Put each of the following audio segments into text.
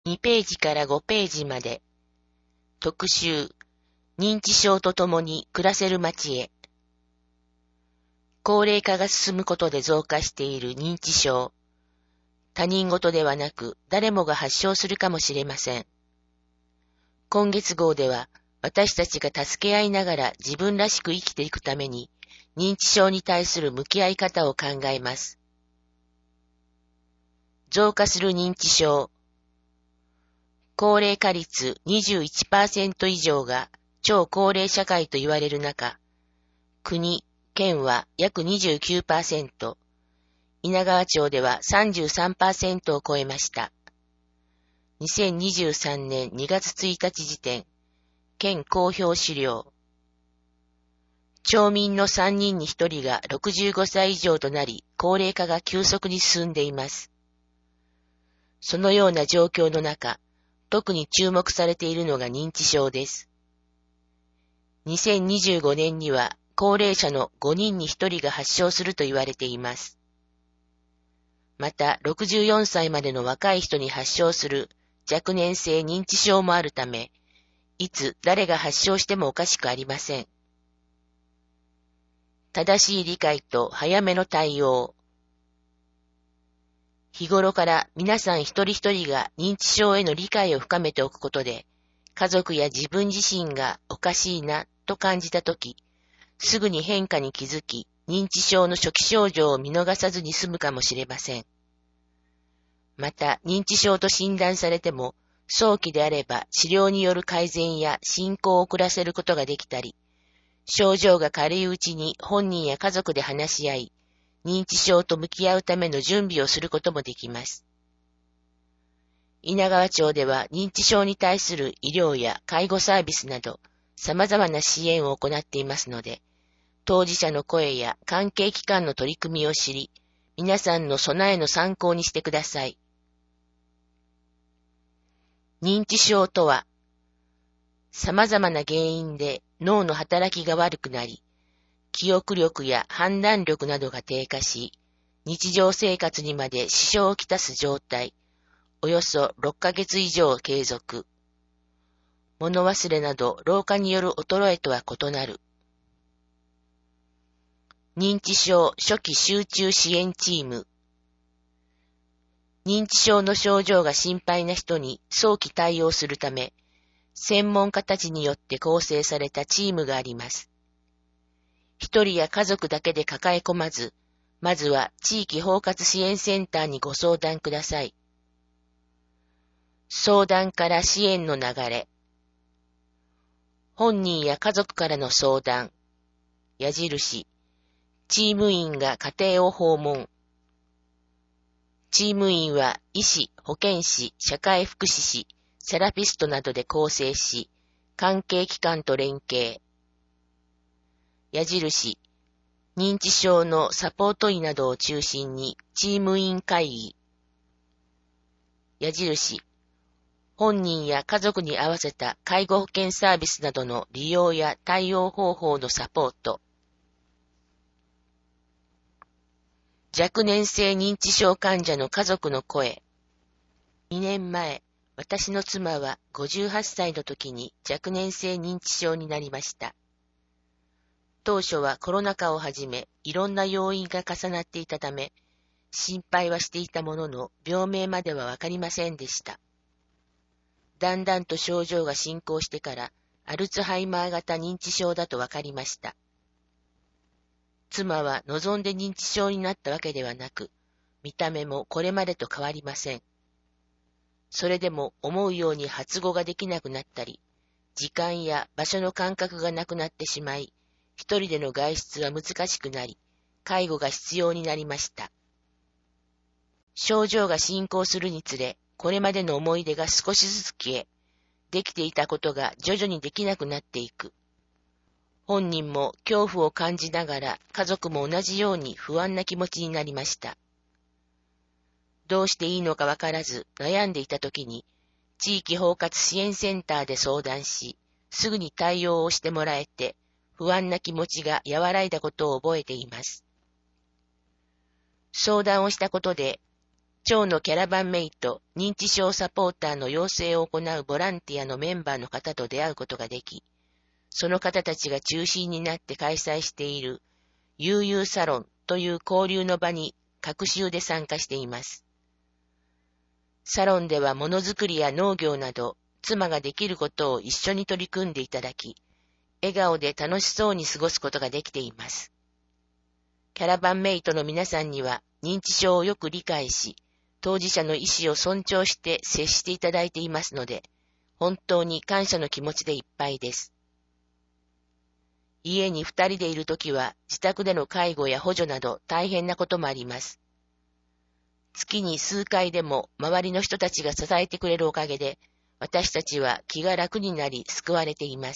2ページから5ページまで。特集、認知症と共に暮らせる街へ。高齢化が進むことで増加している認知症。他人事ではなく誰もが発症するかもしれません。今月号では私たちが助け合いながら自分らしく生きていくために認知症に対する向き合い方を考えます。増加する認知症。高齢化率 21% 以上が超高齢社会と言われる中、国、県は約 29%、稲川町では 33% を超えました。2023年2月1日時点、県公表資料。町民の3人に1人が65歳以上となり、高齢化が急速に進んでいます。そのような状況の中、特に注目されているのが認知症です。2025年には高齢者の5人に1人が発症すると言われています。また、64歳までの若い人に発症する若年性認知症もあるため、いつ誰が発症してもおかしくありません。正しい理解と早めの対応。日頃から皆さん一人一人が認知症への理解を深めておくことで、家族や自分自身がおかしいなと感じたとき、すぐに変化に気づき、認知症の初期症状を見逃さずに済むかもしれません。また、認知症と診断されても、早期であれば治療による改善や進行を遅らせることができたり、症状が軽いうちに本人や家族で話し合い、認知症と向き合うための準備をすることもできます。稲川町では認知症に対する医療や介護サービスなど様々な支援を行っていますので、当事者の声や関係機関の取り組みを知り、皆さんの備えの参考にしてください。認知症とは、様々な原因で脳の働きが悪くなり、記憶力や判断力などが低下し、日常生活にまで支障をきたす状態、およそ6ヶ月以上継続。物忘れなど老化による衰えとは異なる。認知症初期集中支援チーム。認知症の症状が心配な人に早期対応するため、専門家たちによって構成されたチームがあります。一人や家族だけで抱え込まず、まずは地域包括支援センターにご相談ください。相談から支援の流れ。本人や家族からの相談。矢印。チーム員が家庭を訪問。チーム員は医師、保健師、社会福祉士、セラピストなどで構成し、関係機関と連携。矢印、認知症のサポート医などを中心にチーム員会議。矢印、本人や家族に合わせた介護保険サービスなどの利用や対応方法のサポート。若年性認知症患者の家族の声。2年前、私の妻は58歳の時に若年性認知症になりました。当初はコロナ禍をはじめ、いろんな要因が重なっていたため、心配はしていたものの、病名まではわかりませんでした。だんだんと症状が進行してから、アルツハイマー型認知症だとわかりました。妻は望んで認知症になったわけではなく、見た目もこれまでと変わりません。それでも思うように発語ができなくなったり、時間や場所の感覚がなくなってしまい、一人での外出は難しくなり、介護が必要になりました。症状が進行するにつれ、これまでの思い出が少しずつ消え、できていたことが徐々にできなくなっていく。本人も恐怖を感じながら、家族も同じように不安な気持ちになりました。どうしていいのかわからず悩んでいたときに、地域包括支援センターで相談し、すぐに対応をしてもらえて、不安な気持ちが和らいだことを覚えています。相談をしたことで、 町のキャラバンメイト、認知症サポーターの養成を行うボランティアのメンバーの方と出会うことができ、その方たちが中心になって開催している悠々サロンという交流の場に各週で参加しています。サロンではものづくりや農業など、妻ができることを一緒に取り組んでいただき、笑顔で楽しそうに過ごすことができています。キャラバンメイトの皆さんには認知症をよく理解し、当事者の意思を尊重して接していただいていますので、本当に感謝の気持ちでいっぱいです。家に二人でいるときは自宅での介護や補助など大変なこともあります。月に数回でも周りの人たちが支えてくれるおかげで、私たちは気が楽になり救われています。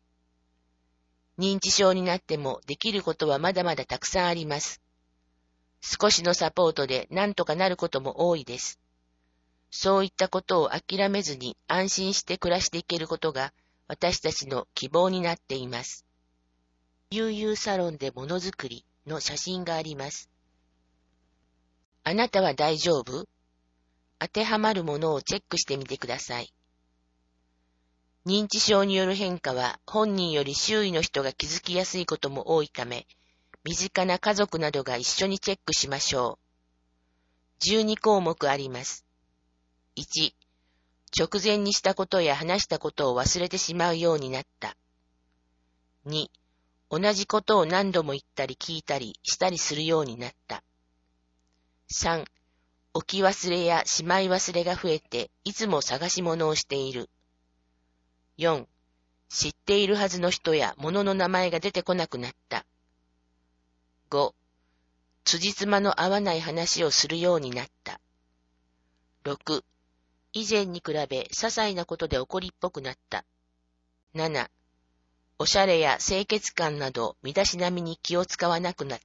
認知症になってもできることはまだまだたくさんあります。少しのサポートで何とかなることも多いです。そういったことを諦めずに安心して暮らしていけることが私たちの希望になっています。悠々サロンでものづくりの写真があります。あなたは大丈夫？当てはまるものをチェックしてみてください。認知症による変化は本人より周囲の人が気づきやすいことも多いため、身近な家族などが一緒にチェックしましょう。12項目あります。1、直前にしたことや話したことを忘れてしまうようになった。2、同じことを何度も言ったり聞いたりしたりするようになった。3、置き忘れやしまい忘れが増えていつも探し物をしている。4、知っているはずの人や物の名前が出てこなくなった。5、辻褄の合わない話をするようになった。6、以前に比べ些細なことで怒りっぽくなった。7、おしゃれや清潔感など身だしなみに気を使わなくなった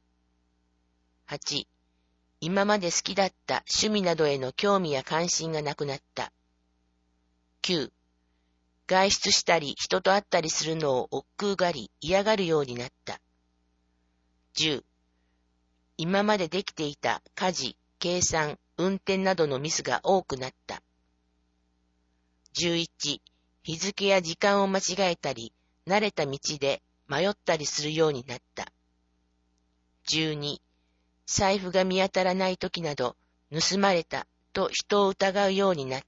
。8、今まで好きだった趣味などへの興味や関心がなくなった。9、外出したり人と会ったりするのを億劫がり嫌がるようになった。10、今までできていた家事、計算、運転などのミスが多くなった。11、日付や時間を間違えたり、慣れた道で迷ったりするようになった。12、財布が見当たらないときなど、盗まれたと人を疑うようになった。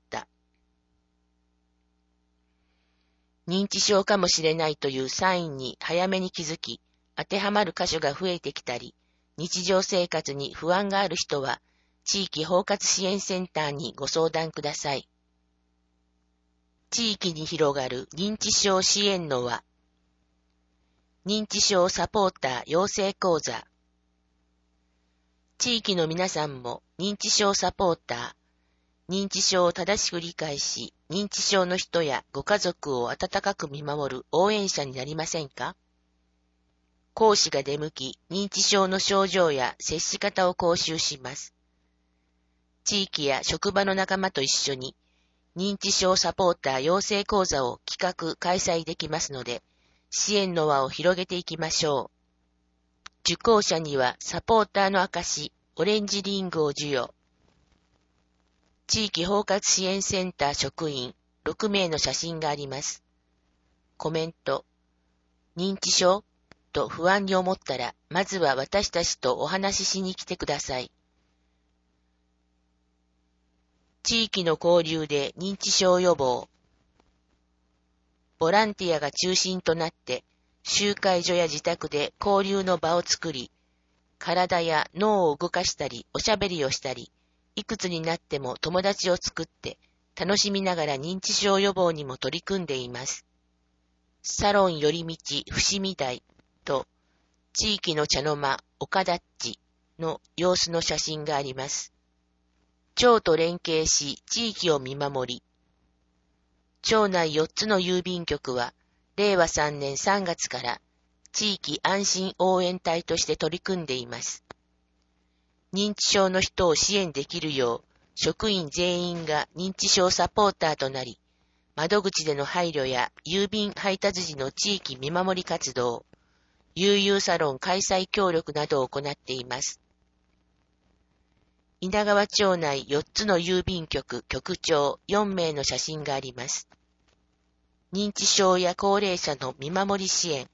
認知症かもしれないというサインに早めに気づき、当てはまる箇所が増えてきたり、日常生活に不安がある人は、地域包括支援センターにご相談ください。地域に広がる認知症支援の輪。認知症サポーター養成講座。地域の皆さんも認知症サポーター、認知症を正しく理解し、認知症の人やご家族を温かく見守る応援者になりませんか？講師が出向き、認知症の症状や接し方を講習します。地域や職場の仲間と一緒に、認知症サポーター養成講座を企画・開催できますので、支援の輪を広げていきましょう。受講者にはサポーターの証、オレンジリングを授与。地域包括支援センター職員6名の写真があります。コメント。認知症と不安に思ったら、まずは私たちとお話ししに来てください。地域の交流で認知症予防。ボランティアが中心となって、集会所や自宅で交流の場を作り、体や脳を動かしたり、おしゃべりをしたり、いくつになっても友達を作って、楽しみながら認知症予防にも取り組んでいます。サロン寄り道伏見台と、地域の茶の間岡田っちの様子の写真があります。町と連携し地域を見守り、町内4つの郵便局は、令和3年3月から地域安心応援隊として取り組んでいます。認知症の人を支援できるよう、職員全員が認知症サポーターとなり、窓口での配慮や郵便配達時の地域見守り活動、悠々サロン開催協力などを行っています。 稲川町内4つの郵便局局長4名の写真があります。認知症や高齢者の見守り支援。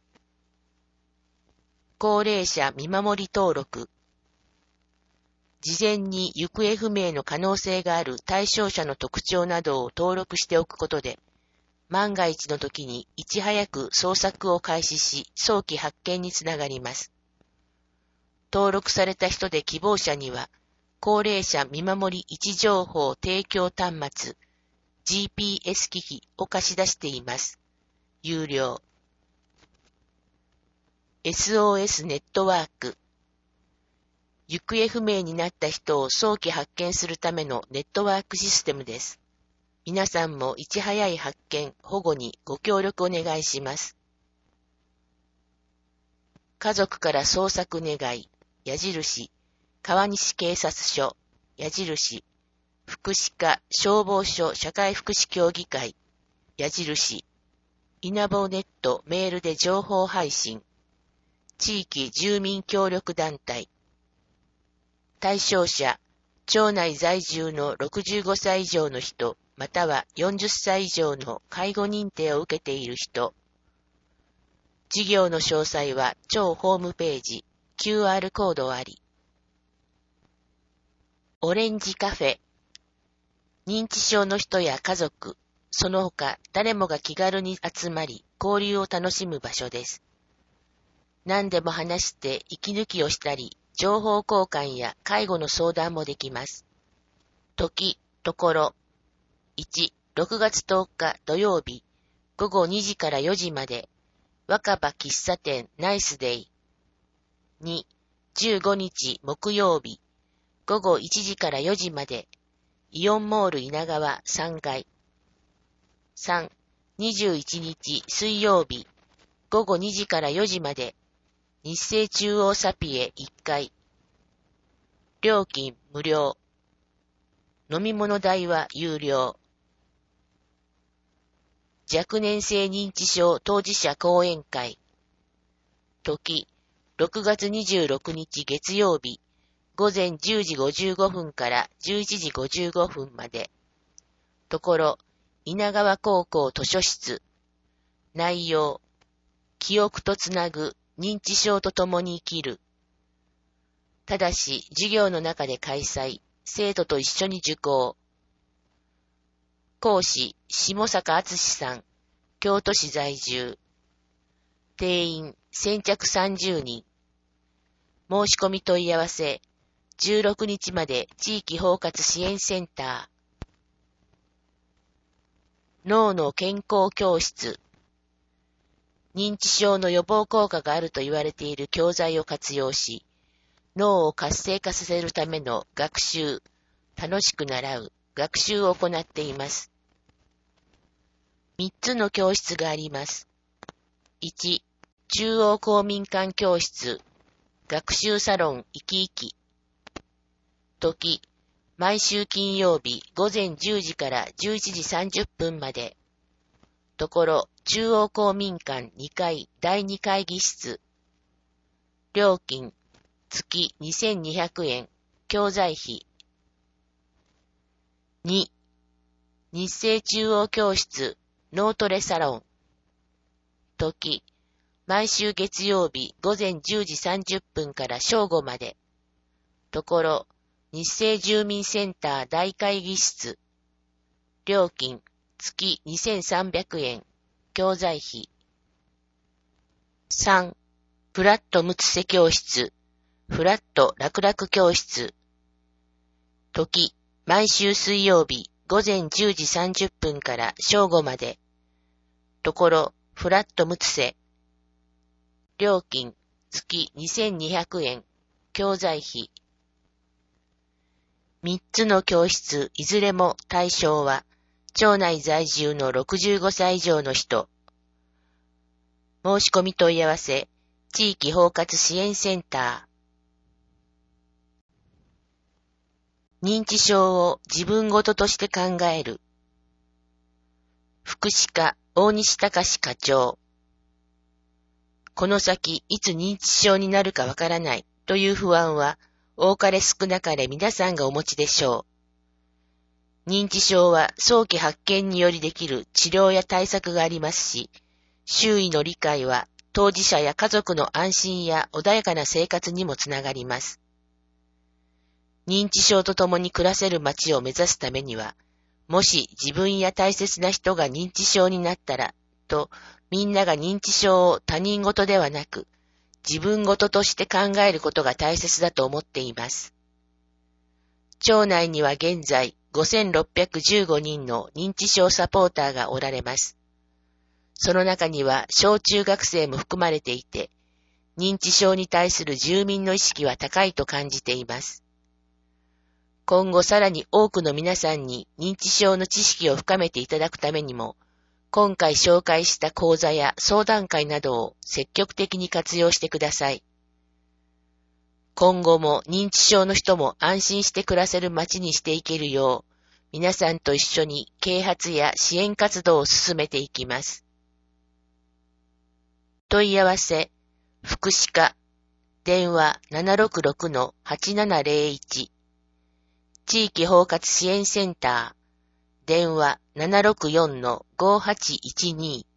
高齢者見守り登録。事前に行方不明の可能性がある対象者の特徴などを登録しておくことで、万が一の時にいち早く捜索を開始し、早期発見につながります。登録された人で希望者には、高齢者見守り位置情報提供端末、GPS 機器を貸し出しています。有料。SOS ネットワーク。行方不明になった人を早期発見するためのネットワークシステムです。皆さんもいち早い発見、保護にご協力お願いします。家族から捜索願い、矢印、川西警察署、矢印、福祉課、消防署、社会福祉協議会、矢印、稲穂ネットメールで情報配信、地域住民協力団体、対象者、町内在住の65歳以上の人、または40歳以上の介護認定を受けている人。事業の詳細は町ホームページ、QR コードあり。オレンジカフェ。認知症の人や家族、その他誰もが気軽に集まり、交流を楽しむ場所です。何でも話して息抜きをしたり、情報交換や介護の相談もできます。時、ところ。1、6月10日土曜日、午後2時から4時まで、若葉喫茶店ナイスデイ。2、15日木曜日、午後1時から4時まで、イオンモール稲川3階。3、21日水曜日、午後2時から4時まで、日生中央サピエ1階。料金無料。飲み物代は有料。若年性認知症当事者講演会。時、6月26日月曜日、午前10時55分から11時55分まで。ところ、稲川高校図書室。内容、記憶とつなぐ認知症と共に生きる。ただし、授業の中で開催、生徒と一緒に受講。講師、下坂敦さん、京都市在住。定員、先着30人。申し込み問い合わせ、16日まで地域包括支援センター。脳の健康教室。認知症の予防効果があると言われている教材を活用し、脳を活性化させるための学習、楽しく習う、学習を行っています。3つの教室があります。1、中央公民館教室、学習サロン生き生き。時、毎週金曜日午前10時から11時30分まで。ところ、中央公民館2階第2会議室。料金、月2200円、教材費。2、日生中央教室、脳トレサロン。時、毎週月曜日午前10時30分から正午まで。ところ、日生住民センター大会議室。料金、月2300円、教材費。3、フラットムツセ教室、フラット楽々教室。時、毎週水曜日午前10時30分から正午まで。ところ、フラットムツセ。料金、月2200円、教材費。3つの教室、いずれも対象は、町内在住の65歳以上の人。申し込み問い合わせ、地域包括支援センター。認知症を自分ごととして考える。福祉課大西隆課長。この先いつ認知症になるかわからないという不安は多かれ少なかれ皆さんがお持ちでしょう。認知症は早期発見によりできる治療や対策がありますし、周囲の理解は当事者や家族の安心や穏やかな生活にもつながります。認知症と共に暮らせる街を目指すためには、もし自分や大切な人が認知症になったら、とみんなが認知症を他人事ではなく、自分事として考えることが大切だと思っています。町内には現在5615人の認知症サポーターがおられます。その中には小中学生も含まれていて、認知症に対する住民の意識は高いと感じています。今後さらに多くの皆さんに認知症の知識を深めていただくためにも、今回紹介した講座や相談会などを積極的に活用してください。今後も認知症の人も安心して暮らせる街にしていけるよう、皆さんと一緒に啓発や支援活動を進めていきます。問い合わせ、福祉課、電話 766-8701、地域包括支援センター、電話 764-5812